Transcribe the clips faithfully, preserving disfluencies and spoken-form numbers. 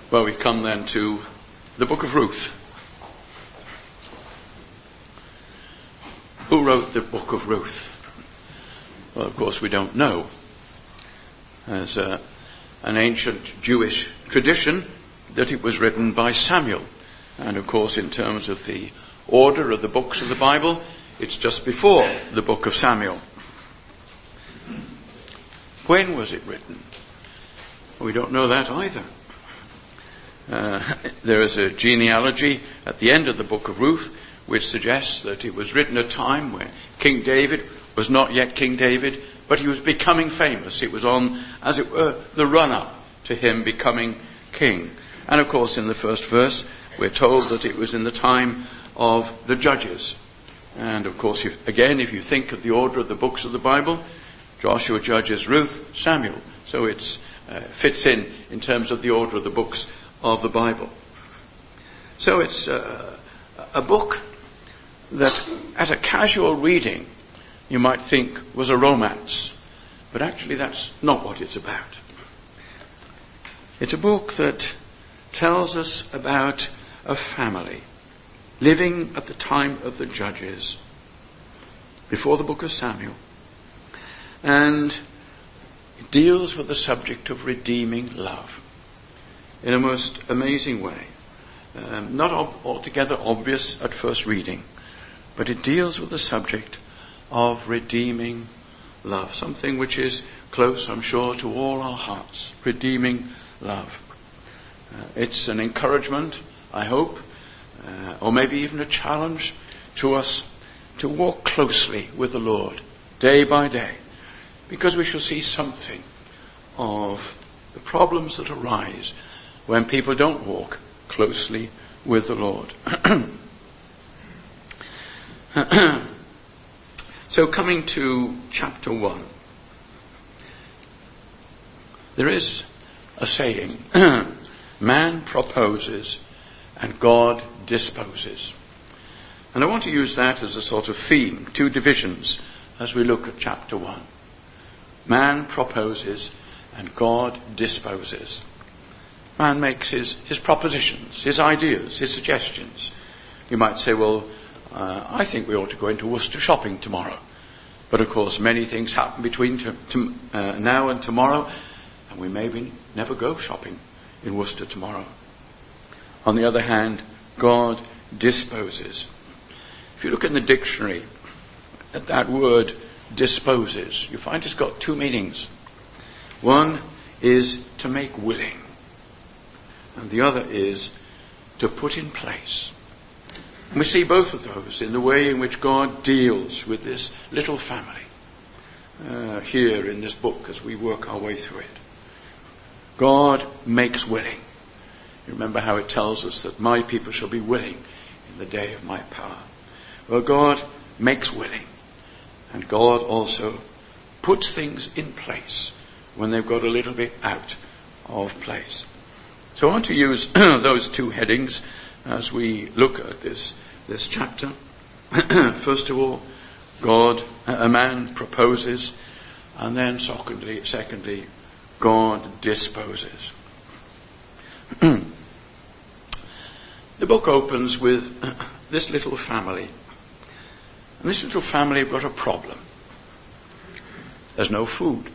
Well, we come then to the book of Ruth. Who wrote the book of Ruth? Well, of course, we don't know. There's a, an ancient Jewish tradition that it was written by Samuel. And of course, in terms of the order of the books of the Bible, it's just before the book of Samuel. When was it written? We don't know that either. Uh, there is a genealogy at the end of the book of Ruth which suggests that it was written at a time when King David was not yet King David, but he was becoming famous. It was on, as it were, the run-up to him becoming king. And of course, in the first verse, we're told that it was in the time of the judges. And of course, if, again, if you think of the order of the books of the Bible, Joshua, Judges, Ruth, Samuel. So it uh, fits in in terms of the order of the books of the Bible. So it's uh, a book that, at a casual reading, you might think was a romance. But actually that's not what it's about. It's a book that tells us about a family living at the time of the Judges, before the book of Samuel. And it deals with the subject of redeeming love in a most amazing way. Um, not ob- altogether obvious at first reading, but it deals with the subject of redeeming love. Something which is close, I'm sure, to all our hearts. Redeeming love. Uh, it's an encouragement, I hope, uh, or maybe even a challenge to us to walk closely with the Lord day by day, because we shall see something of the problems that arise when people don't walk closely with the Lord. So coming to chapter one, there is a saying, man proposes and God disposes. And I want to use that as a sort of theme, two divisions, as we look at chapter one. Man proposes and God disposes. Man makes his, his propositions, his ideas, his suggestions. You might say, well, uh, I think we ought to go into Worcester shopping tomorrow. But of course, many things happen between to, to, uh, now and tomorrow, and we maybe never go shopping in Worcester tomorrow. On the other hand, God disposes. If you look in the dictionary at that word disposes, you find it's got two meanings. One is to make willing, and the other is to put in place. And we see both of those in the way in which God deals with this little family uh, here in this book as we work our way through it. God makes willing. You remember how it tells us that my people shall be willing in the day of my power. Well, God makes willing, and God also puts things in place when they've got a little bit out of place. So I want to use those two headings as we look at this this chapter. First of all, God, a man proposes, and then secondly, secondly, God disposes. The book opens with this little family. And this little family have got a problem. There's no food.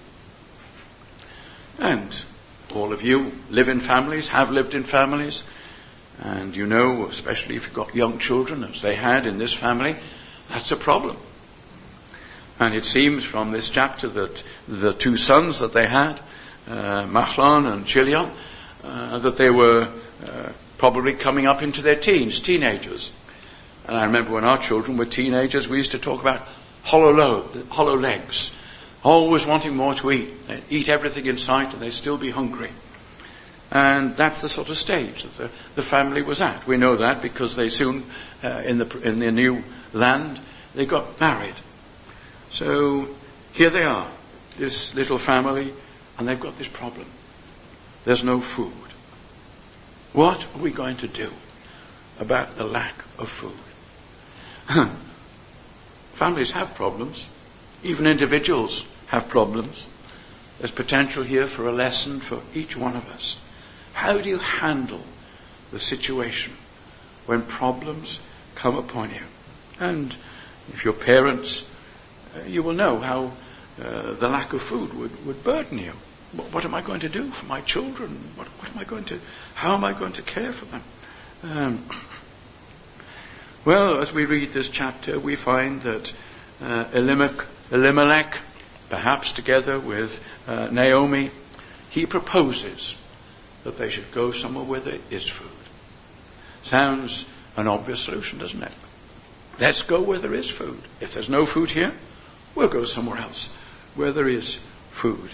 And all of you live in families, have lived in families, and you know, especially if you've got young children, as they had in this family, that's a problem. And it seems from this chapter that the two sons that they had, uh, Mahlon and Chilion, uh, that they were uh, probably coming up into their teens, teenagers. And I remember when our children were teenagers, we used to talk about hollow, lo- hollow legs, always wanting more to eat. They'd eat everything in sight and they'd still be hungry. And that's the sort of stage that the, the family was at. We know that because they soon, uh, in the in their new land, they got married. So here they are, this little family, and they've got this problem. There's no food. What are we going to do about the lack of food? Families have problems. Even individuals have problems. There's potential here for a lesson for each one of us. How do you handle the situation when problems come upon you? And if you're parents, uh, you will know how uh, the lack of food would, would burden you. What, what am I going to do for my children? What, what am I going to, how am I going to care for them? Um, well, as we read this chapter, we find that uh, Elimelech, Elimelech, perhaps together with uh, Naomi, he proposes that they should go somewhere where there is food. Sounds an obvious solution, doesn't it? Let's go where there is food. If there's no food here, we'll go somewhere else where there is food.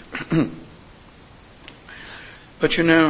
But you know,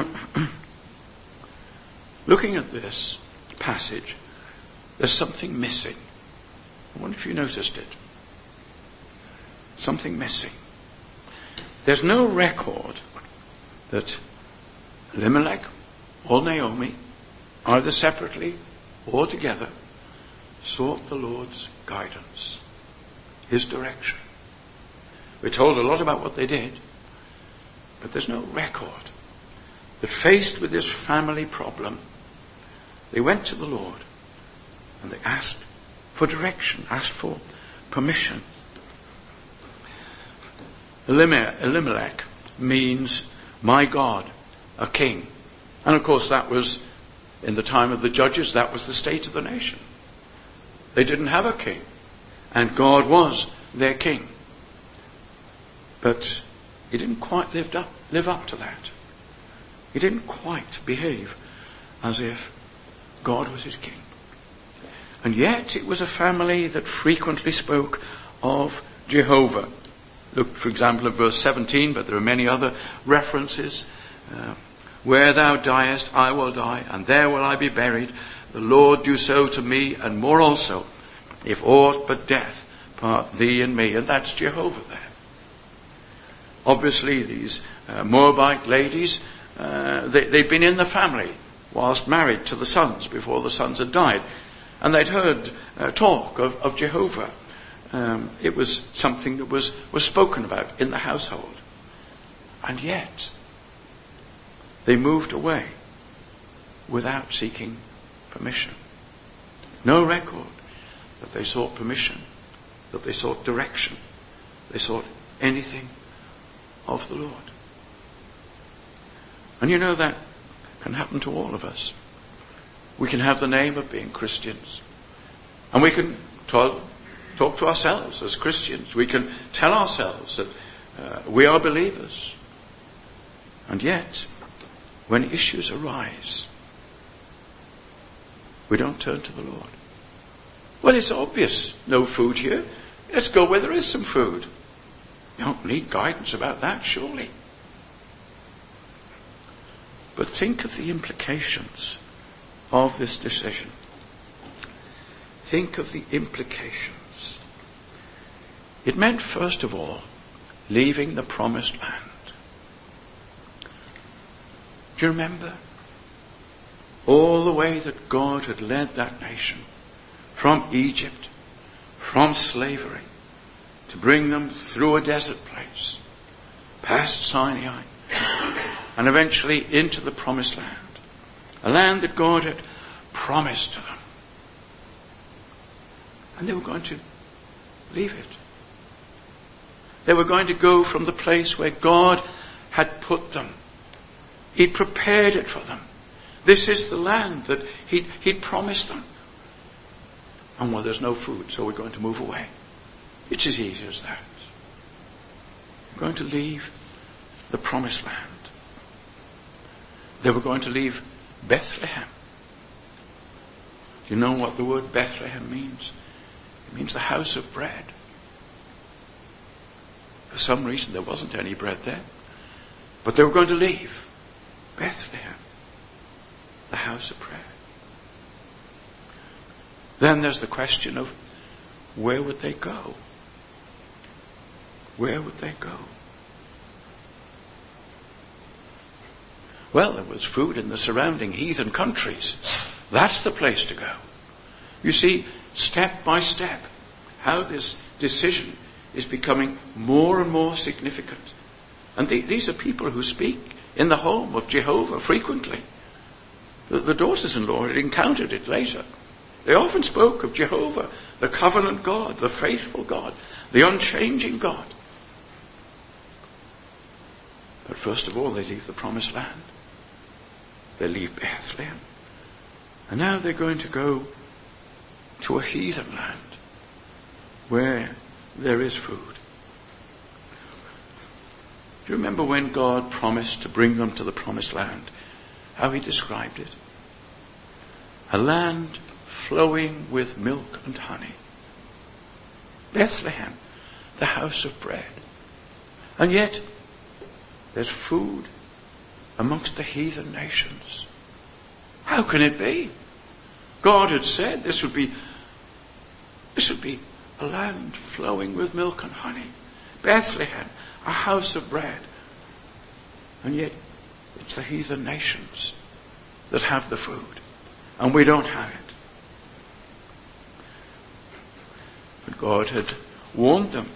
looking at this passage, there's something missing. I wonder if you noticed it. Something missing. There's no record that Elimelech or Naomi, either separately or together, sought the Lord's guidance, his direction. We're told a lot about what they did, but there's no record that faced with this family problem, they went to the Lord and they asked for direction, asked for permission. Elimelech means my God, a king. And of course that was, in the time of the judges, that was the state of the nation. They didn't have a king, and God was their king. But he didn't quite live up, live up to that. He didn't quite behave as if God was his king. And yet it was a family that frequently spoke of Jehovah. Look, for example, at verse seventeen, but there are many other references. Uh, Where thou diest, I will die, and there will I be buried. The Lord do so to me, and more also, if aught but death part thee and me. And that's Jehovah there. Obviously, these uh, Moabite ladies, uh, they, they'd been in the family whilst married to the sons before the sons had died. And they'd heard uh, talk of, of Jehovah. Um, it was something that was, was spoken about in the household. And yet, they moved away without seeking permission. No record that they sought permission, that they sought direction, they sought anything of the Lord. And you know that can happen to all of us. We can have the name of being Christians, and we can talk, talk to ourselves as Christians. We can tell ourselves that uh, we are believers. And yet, when issues arise, we don't turn to the Lord. Well, it's obvious, no food here. Let's go where there is some food. You don't need guidance about that, surely. But think of the implications of this decision. Think of the implications. It meant, first of all, leaving the promised land. Do you remember? All the way that God had led that nation from Egypt, from slavery, to bring them through a desert place, past Sinai, and eventually into the promised land. A land that God had promised to them. And they were going to leave it. They were going to go from the place where God had put them. He'd prepared it for them. This is the land that he'd, he'd promised them. And well, there's no food, so we're going to move away. It's as easy as that. We're going to leave the promised land. They were going to leave Bethlehem. Do you know what the word Bethlehem means? It means the house of bread. For some reason there wasn't any bread there. But they were going to leave Bethlehem, the house of bread. Then there's the question of where would they go? Where would they go? Well, there was food in the surrounding heathen countries. That's the place to go. You see, step by step, how this decision is becoming more and more significant. And the, these are people who speak in the home of Jehovah frequently. The, the daughters-in-law had encountered it later. They often spoke of Jehovah, the covenant God, the faithful God, the unchanging God. But first of all, they leave the promised land. They leave Bethlehem. And now they're going to go to a heathen land where there is food. Do you remember when God promised to bring them to the promised land? How he described it? A land flowing with milk and honey. Bethlehem, the house of bread. And yet, there's food amongst the heathen nations. How can it be? God had said this would be, this would be a land flowing with milk and honey. Bethlehem, a house of bread. And yet, it's the heathen nations that have the food. And we don't have it. But God had warned them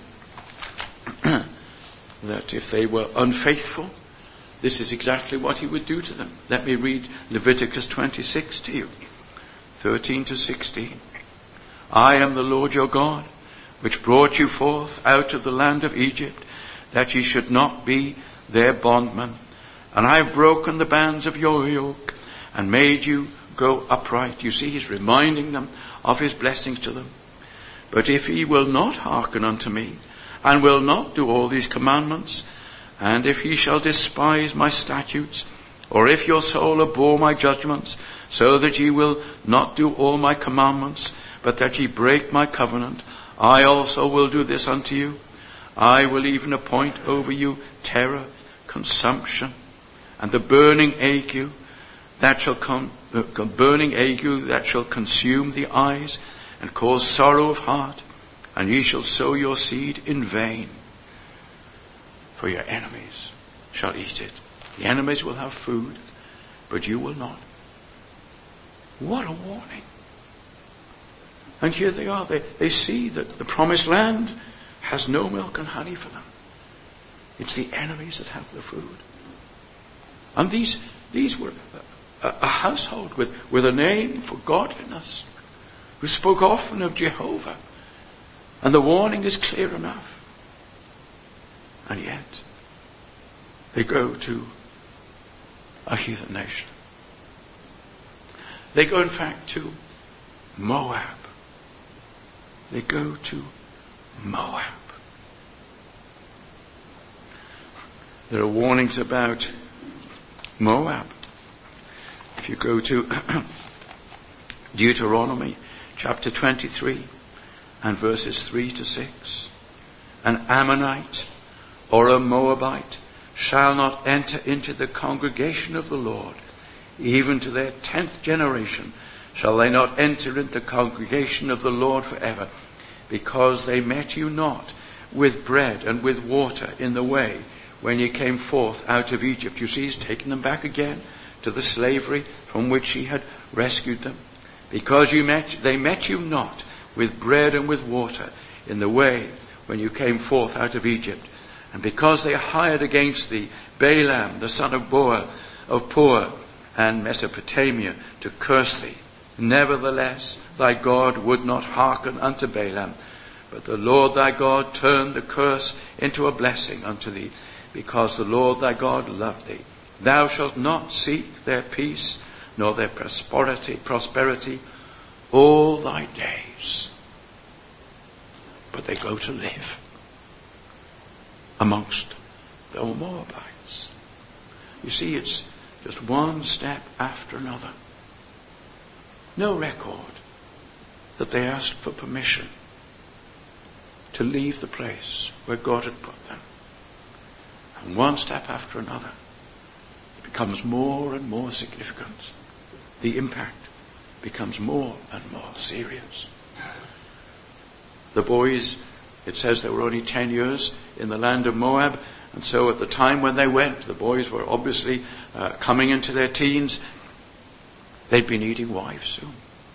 that if they were unfaithful, this is exactly what he would do to them. Let me read Leviticus twenty-six to you, thirteen to sixteen. I am the Lord your God, which brought you forth out of the land of Egypt, that ye should not be their bondmen. And I have broken the bands of your yoke, and made you go upright. You see, he's reminding them of his blessings to them. But if ye will not hearken unto me, and will not do all these commandments, and if ye shall despise my statutes, or if your soul abhor my judgments, so that ye will not do all my commandments, but that ye break my covenant, I also will do this unto you. I will even appoint over you terror, consumption, and the burning ague that shall come, uh, burning ague that shall consume the eyes, and cause sorrow of heart, and ye shall sow your seed in vain. For your enemies shall eat it. The enemies will have food, but you will not. What a warning. And here they are. They, they see that the promised land has no milk and honey for them. It's the enemies that have the food. And these, these were a, a household with, with a name for godliness, who spoke often of Jehovah. And the warning is clear enough. And yet, they go to a heathen nation. They go, in fact, to Moab. They go to Moab. There are warnings about Moab. If you go to Deuteronomy chapter twenty-three and verses three to six, an Ammonite or a Moabite shall not enter into the congregation of the Lord. Even to their tenth generation shall they not enter into the congregation of the Lord forever, because they met you not with bread and with water in the way when you came forth out of Egypt. You see, he's taken them back again to the slavery from which he had rescued them. Because you met, they met you not with bread and with water in the way when you came forth out of Egypt. And because they hired against thee Balaam, the son of Beor, of Peor, and Mesopotamia, to curse thee. Nevertheless, thy God would not hearken unto Balaam, but the Lord thy God turned the curse into a blessing unto thee, because the Lord thy God loved thee. Thou shalt not seek their peace, nor their prosperity, prosperity all thy days. But they go to live amongst the Moabites. You see, it's just one step after another. No record that they asked for permission to leave the place where God had put them. And one step after another, it becomes more and more significant. The impact becomes more and more serious. The boys, it says they were only ten years in the land of Moab, and so at the time when they went, the boys were obviously uh, coming into their teens. They'd be needing wives soon.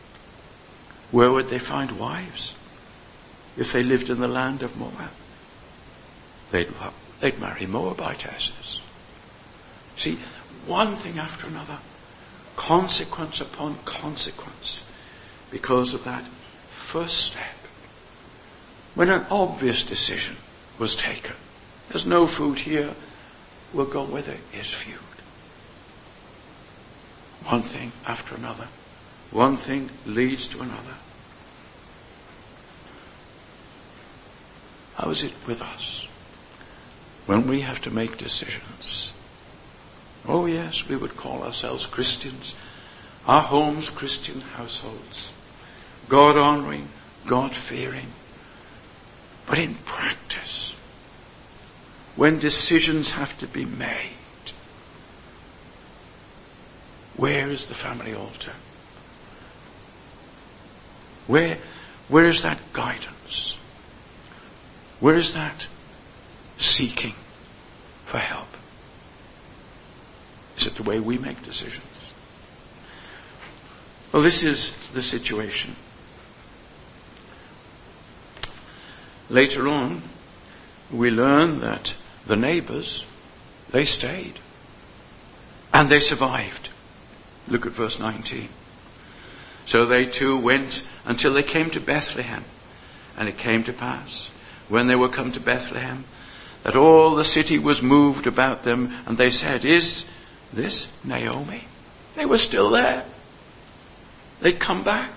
Where would they find wives if they lived in the land of Moab? They'd, they'd marry Moabitesses. See, one thing after another, consequence upon consequence, because of that first step. When an obvious decision was taken, there's no food here, we'll go where there is food. One thing after another. One thing leads to another. How is it with us when we have to make decisions? Oh yes, we would call ourselves Christians. Our homes, Christian households. God-honoring, God-fearing. But in practice, when decisions have to be made, where is the family altar? Where, where is that guidance? Where is that seeking for help? Is it the way we make decisions? Well, this is the situation. Later on, we learn that the neighbors, they stayed. And they survived. Look at verse nineteen. So they too went until they came to Bethlehem. And it came to pass, when they were come to Bethlehem, that all the city was moved about them, and they said, is this Naomi? They were still there. They'd come back.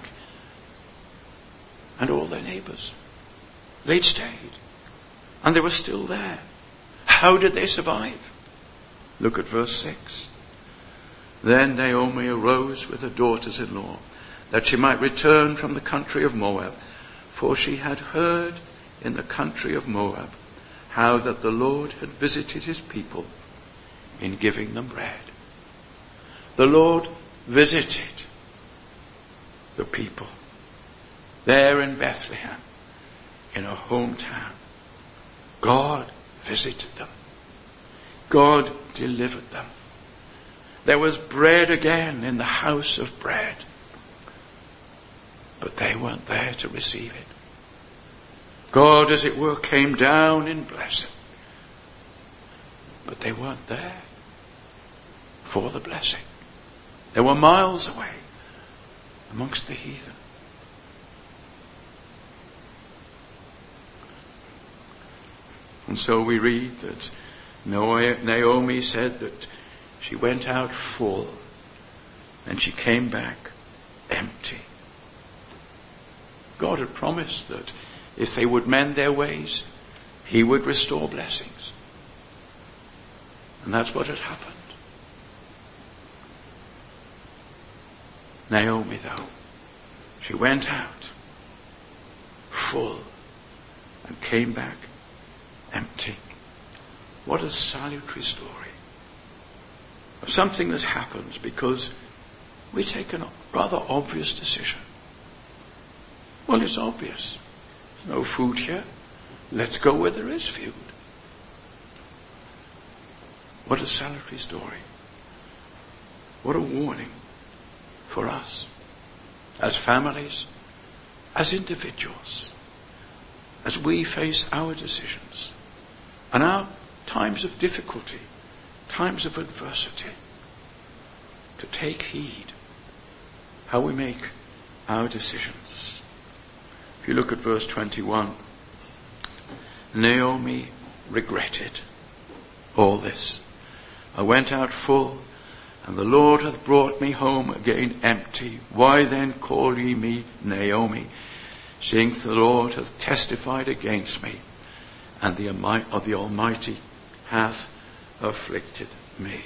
And all their neighbors, they'd stayed. And they were still there. How did they survive? Look at verse six. Then Naomi arose with her daughters-in-law, that she might return from the country of Moab, for she had heard in the country of Moab how that the Lord had visited his people in giving them bread. The Lord visited the people there in Bethlehem, in her hometown. God visited them. God delivered them. There was bread again in the house of bread. But they weren't there to receive it. God, as it were, came down in blessing. But they weren't there for the blessing. They were miles away amongst the heathen. And so we read that Naomi said that she went out full and she came back empty. God had promised that if they would mend their ways, he would restore blessings. And that's what had happened. Naomi, though, she went out full and came back empty. What a salutary story of something that happens because we take a rather obvious decision. Well, it's obvious. There's no food here. Let's go where there is food. What a salutary story. What a warning for us as families, as individuals, as we face our decisions and our times of difficulty, times of adversity, to take heed how we make our decisions. If you look at verse twenty-one, Naomi regretted all this. I went out full, and the Lord hath brought me home again empty. Why then call ye me Naomi, seeing the Lord hath testified against me, and the of the Almighty hath afflicted me.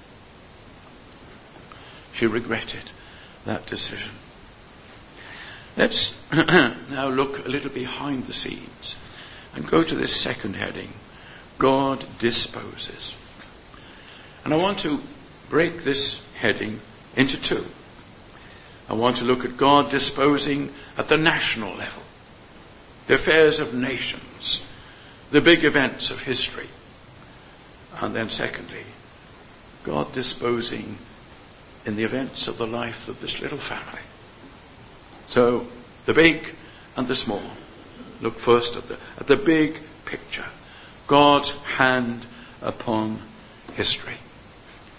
She regretted that decision. Let's now look a little behind the scenes and go to this second heading, God disposes. And I want to break this heading into two. I want to look at God disposing at the national level, the affairs of nations, the big events of history. And then secondly, God disposing in the events of the life of this little family. So, the big and the small. Look first at the, at the big picture. God's hand upon history.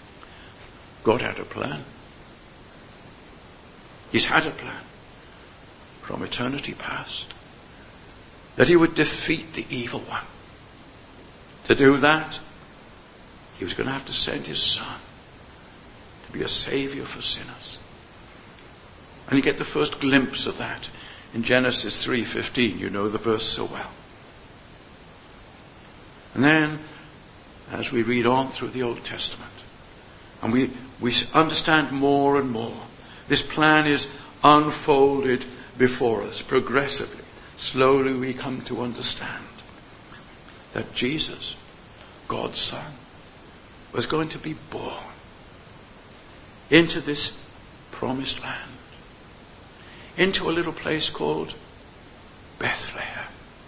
God had a plan. He's had a plan from eternity past, that he would defeat the evil one. To do that, he was going to have to send his son to be a savior for sinners. And you get the first glimpse of that in Genesis three fifteen. You know the verse so well. And then, as we read on through the Old Testament, and we, we understand more and more, this plan is unfolded before us progressively. Slowly we come to understand that Jesus, God's Son, was going to be born into this promised land, into a little place called Bethlehem.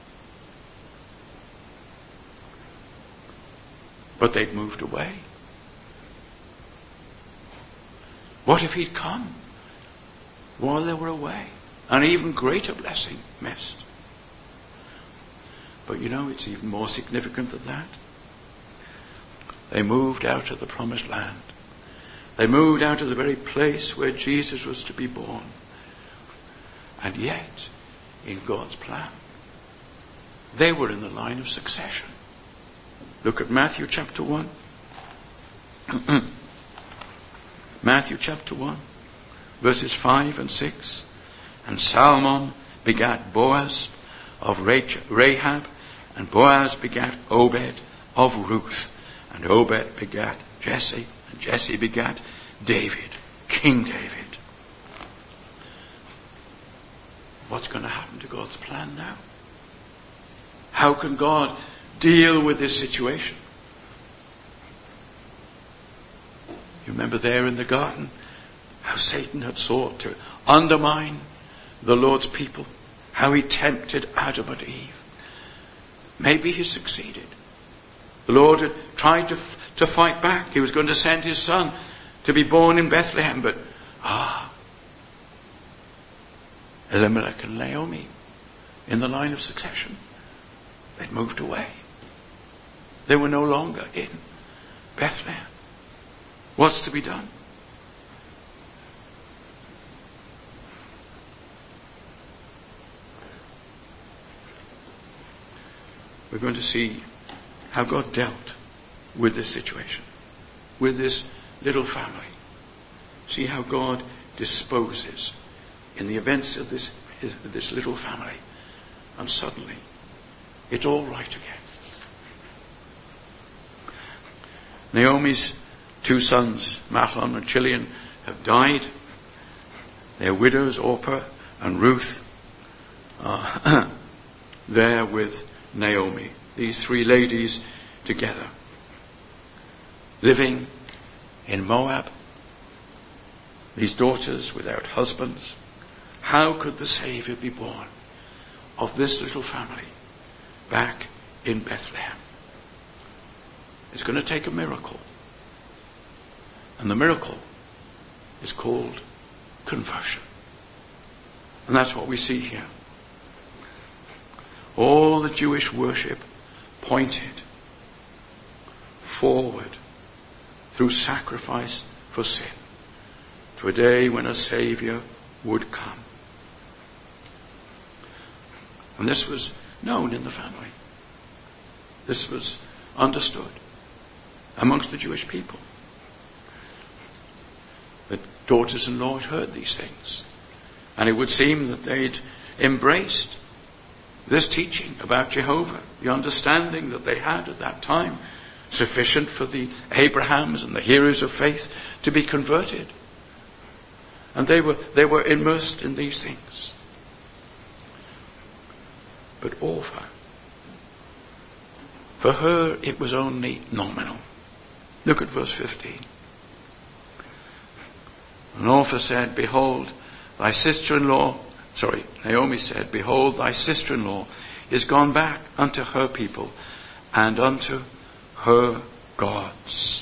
But they'd moved away. What if he'd come while they were away? An even greater blessing missed. But you know, it's even more significant than that. They moved out of the promised land. They moved out of the very place where Jesus was to be born. And yet, in God's plan, they were in the line of succession. Look at Matthew chapter one. Matthew chapter one, verses five and six. And Salmon begat Boaz of Rahab, and Boaz begat Obed of Ruth, and Obed begat Jesse, and Jesse begat David, King David. What's going to happen to God's plan now? How can God deal with this situation? You remember there in the garden how Satan had sought to undermine the Lord's people, how he tempted Adam and Eve. Maybe he succeeded. The Lord had tried to, to fight back. He was going to send his son to be born in Bethlehem, but ah, Elimelech and Naomi, in the line of succession, they'd moved away. They were no longer in Bethlehem. What's to be done? We're going to see how God dealt with this situation, with this little family. See how God disposes in the events of this, this little family. And suddenly, it's all right again. Naomi's two sons, Mahlon and Chilion, have died. Their widows, Orpah and Ruth, are there with Naomi. These three ladies together, living in Moab. These daughters without husbands. How could the Savior be born of this little family back in Bethlehem? It's going to take a miracle. And the miracle is called conversion. And that's what we see here. All the Jewish worship pointed forward through sacrifice for sin to a day when a Savior would come. And this was known in the family. This was understood amongst the Jewish people. The daughters-in-law had heard these things. And it would seem that they'd embraced this teaching about Jehovah, the understanding that they had at that time, sufficient for the Abrahams and the heroes of faith to be converted. And they were, they were immersed in these things. But Orpah, for her it was only nominal. Look at verse fifteen. And Orpah said, behold, thy sister-in-law, sorry, Naomi said, behold, thy sister-in-law is gone back unto her people and unto her gods.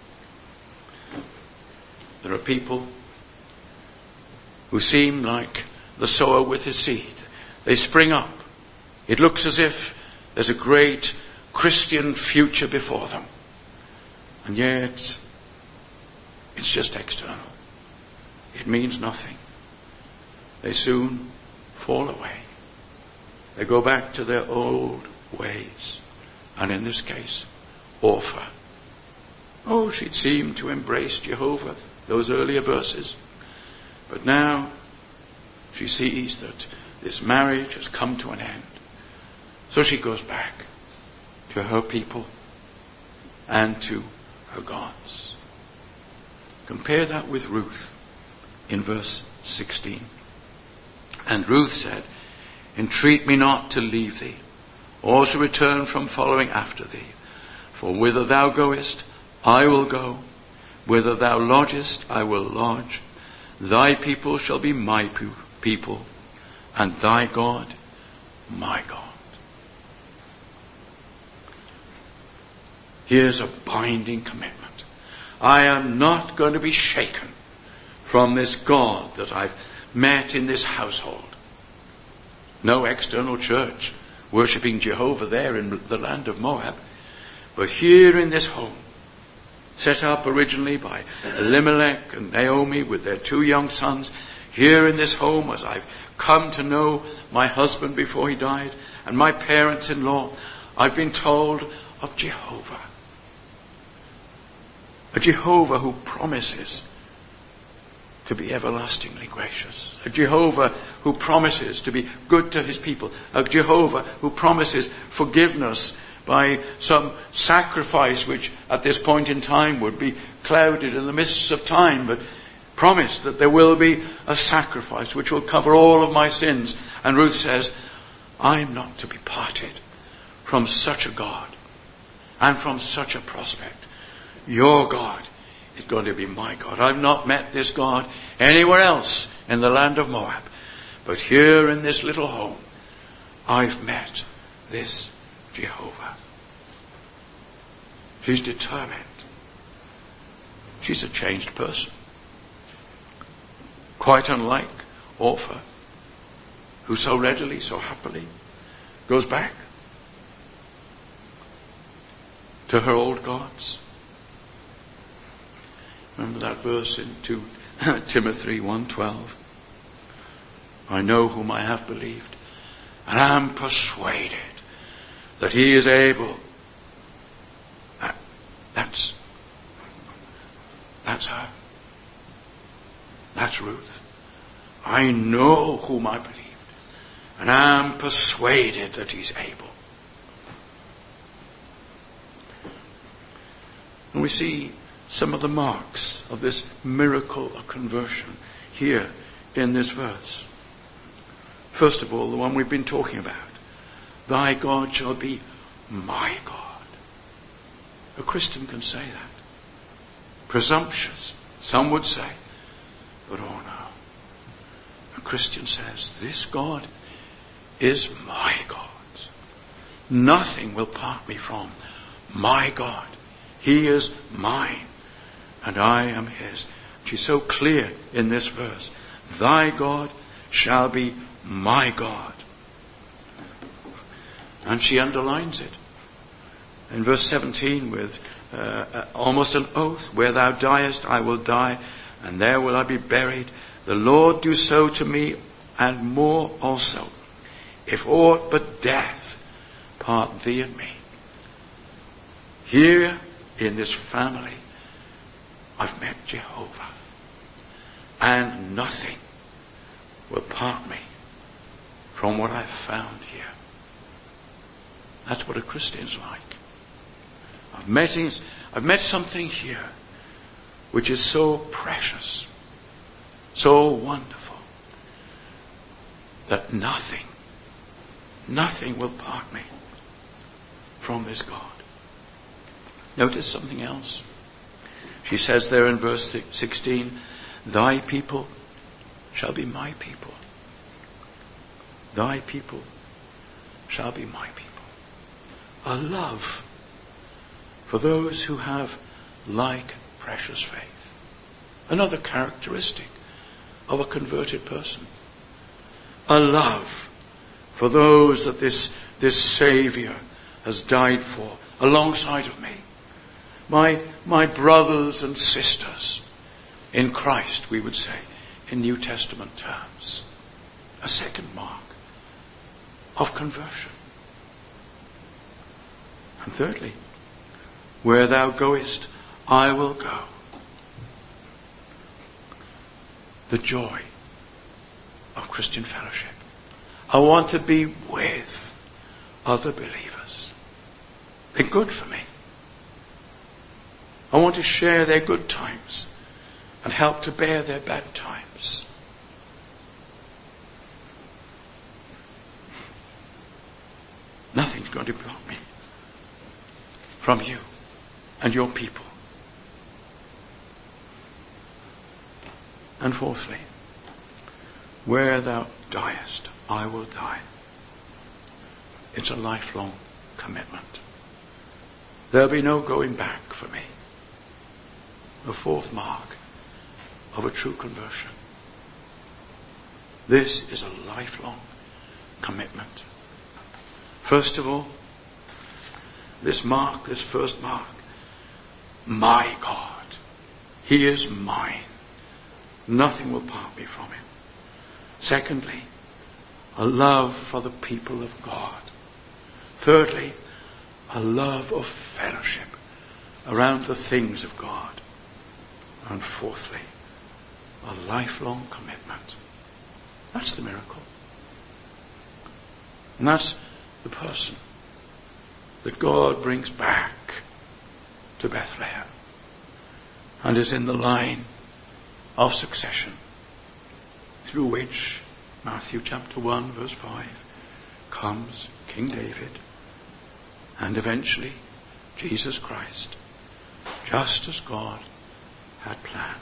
There are people who seem like the sower with his seed. They spring up. It looks as if there's a great Christian future before them. And yet, It's just external. It means nothing. They soon fall away. They go back to their old ways. And in this case, Orpah. Oh, she'd seemed to embrace Jehovah, those earlier verses. But now she sees that this marriage has come to an end. So she goes back to her people and to her gods. Compare that with Ruth in verse sixteen. And Ruth said, entreat me not to leave thee, or to return from following after thee. For whither thou goest, I will go. Whither thou lodgest, I will lodge. Thy people shall be my people, and thy God, my God. Here's a binding commitment. I am not going to be shaken from this God that I've met in this household. No external church worshipping Jehovah there in the land of Moab, but here in this home, set up originally by Elimelech and Naomi with their two young sons, here in this home as I've come to know my husband before he died and my parents-in-law, I've been told of Jehovah. A Jehovah who promises to be everlastingly gracious. A Jehovah who promises to be good to his people. A Jehovah who promises forgiveness by some sacrifice which at this point in time would be clouded in the mists of time, but promise that there will be a sacrifice which will cover all of my sins. And Ruth says, I'm not to be parted from such a God and from such a prospect. Your God is going to be my God. I've not met this God anywhere else in the land of Moab, but here in this little home, I've met this Jehovah. She's determined. She's a changed person. Quite unlike Orpah, who so readily, so happily goes back to her old gods. Remember that verse in two Timothy one twelve. I know whom I have believed, and I am persuaded that he is able. That, that's, that's her. That's Ruth. I know whom I believed, and I am persuaded that he's able. And we see some of the marks of this miracle of conversion here in this verse. First of all, the one we've been talking about. Thy God shall be my God. A Christian can say that. Presumptuous, some would say. But oh no. A Christian says, this God is my God. Nothing will part me from my God. He is mine, and I am his. She's so clear in this verse. Thy God shall be my God. And she underlines it. In verse seventeen with uh, almost an oath, where thou diest, I will die, and there will I be buried. The Lord do so to me, and more also, if aught but death part thee and me. Here in this family, I've met Jehovah, and nothing will part me from what I've found here. That's what a Christian's like. I've met, I've met something here which is so precious, so wonderful, that nothing, nothing will part me from this God. Notice something else. She says there in verse sixteen, thy people shall be my people. Thy people shall be my people. A love for those who have like precious faith. Another characteristic of a converted person. A love for those that this, this Savior has died for alongside of me. My, my brothers and sisters in Christ, we would say, in New Testament terms. A second mark of conversion. And thirdly, where thou goest, I will go. The joy of Christian fellowship. I want to be with other believers. They're good for me. I want to share their good times and help to bear their bad times. Nothing's going to block me from you and your people. And fourthly, where thou diest, I will die. It's a lifelong commitment. There'll be no going back for me. The fourth mark of a true conversion. This is a lifelong commitment. First of all, this mark, this first mark, my God. He is mine. Nothing will part me from him. Secondly, a love for the people of God. Thirdly, a love of fellowship around the things of God. And fourthly, a lifelong commitment. That's the miracle. And that's the person that God brings back to Bethlehem and is in the line of succession through which Matthew chapter one verse five comes King David and eventually Jesus Christ, just as God had planned.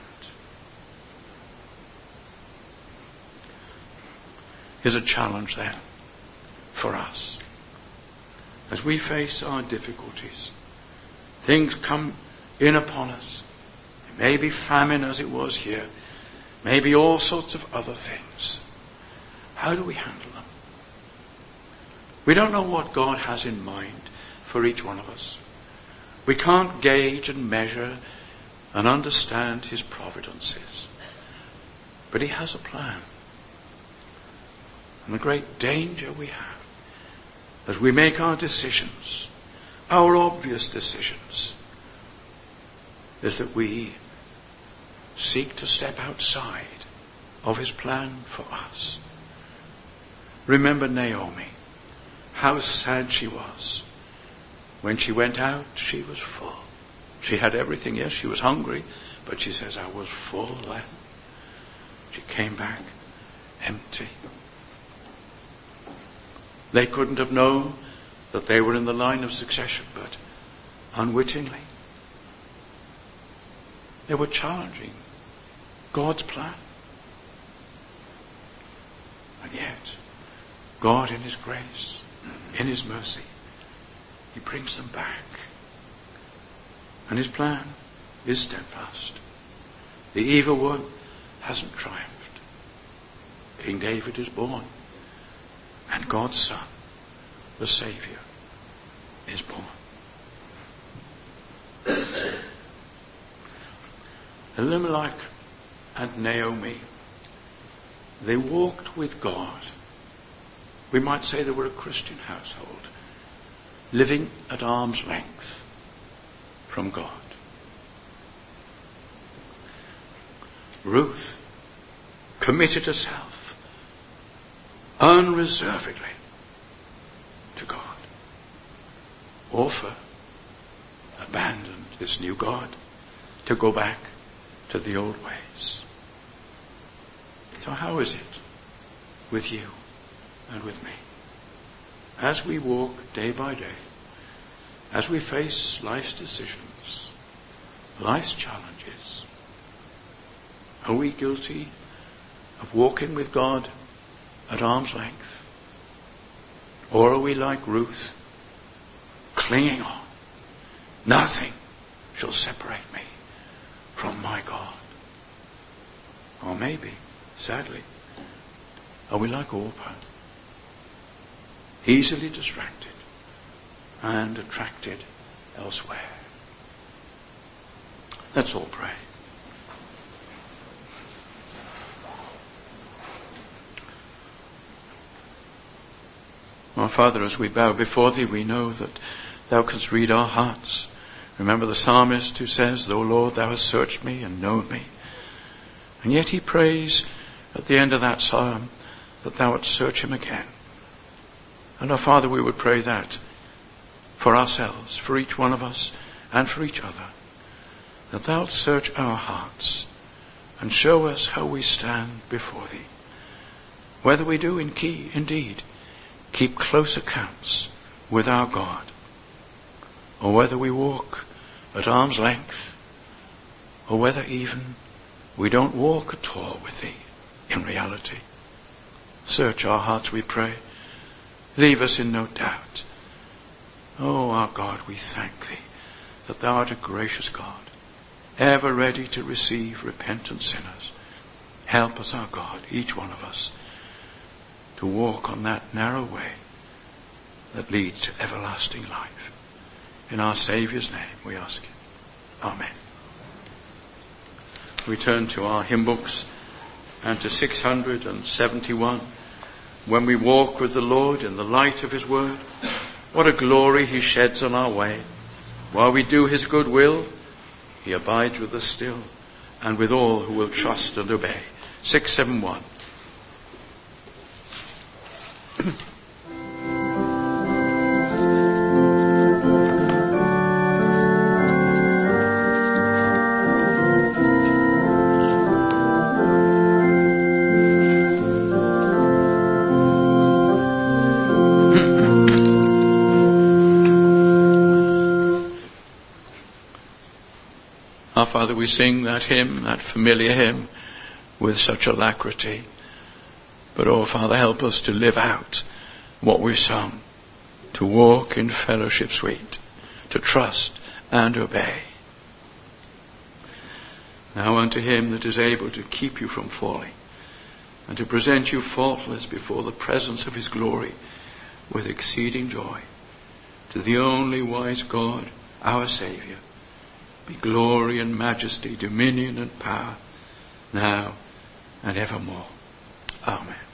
Here's a challenge then for us as we face our difficulties. Things come in upon us. It may be famine as it was here. Maybe all sorts of other things. How do we handle them? We don't know what God has in mind for each one of us. We can't gauge and measure and understand his providences. But he has a plan. And the great danger we have as we make our decisions, our obvious decisions, is that we seek to step outside of his plan for us. Remember Naomi, how sad she was. When she went out, she was full. She had everything, yes, she was hungry, but she says, I was full then. She came back empty. They couldn't have known that they were in the line of succession, but unwittingly, they were challenging God's plan. And yet, God in his grace, in his mercy, he brings them back. And his plan is steadfast. The evil one hasn't triumphed. King David is born. And God's Son, the Saviour, is born. Elimelech and Naomi, they walked with God. We might say they were a Christian household, living at arm's length from God. Ruth committed herself unreservedly to God. Orpah abandoned this new God to go back to the old ways. So how is it with you and with me? As we walk day by day, as we face life's decisions, life's challenges, are we guilty of walking with God at arm's length? Or are we like Ruth, clinging on? Nothing shall separate me from my God. Or maybe, sadly, are we like Orpah, easily distracted and attracted elsewhere? Let's all pray. Our Father, as we bow before thee, we know that thou canst read our hearts. Remember the psalmist who says, "O Lord, thou hast searched me and known me." And yet he prays at the end of that psalm that thou wouldst search him again. And our Father, we would pray that for ourselves, for each one of us, and for each other, that thou wouldst search our hearts and show us how we stand before thee. Whether we do in key, indeed keep close accounts with our God, or whether we walk at arm's length, or whether even we don't walk at all with thee in reality. Search our hearts, we pray. Leave us in no doubt. Oh, our God, we thank thee that thou art a gracious God, ever ready to receive repentant sinners. Help us, our God, each one of us, to walk on that narrow way that leads to everlasting life. In our Saviour's name we ask it. Amen. We turn to our hymn books and to six hundred seventy-one. When we walk with the Lord in the light of his word, what a glory he sheds on our way. While we do his good will, he abides with us still, and with all who will trust and obey. six seventy-one. Our Father, we sing that hymn, that familiar hymn, with such alacrity. But, oh Father, help us to live out what we've sung, to walk in fellowship sweet, to trust and obey. Now unto him that is able to keep you from falling, and to present you faultless before the presence of his glory with exceeding joy, to the only wise God, our Saviour, be glory and majesty, dominion and power, now and evermore. Amen.